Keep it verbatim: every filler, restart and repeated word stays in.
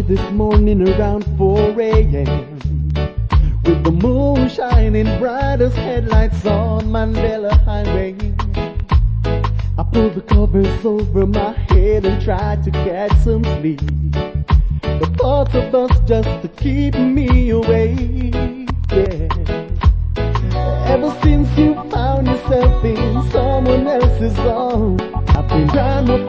this morning around four a.m. with the moon shining bright as headlights on Mandela Highway. I pulled the covers over my head and tried to catch some sleep. The thoughts of us just to keep me awake.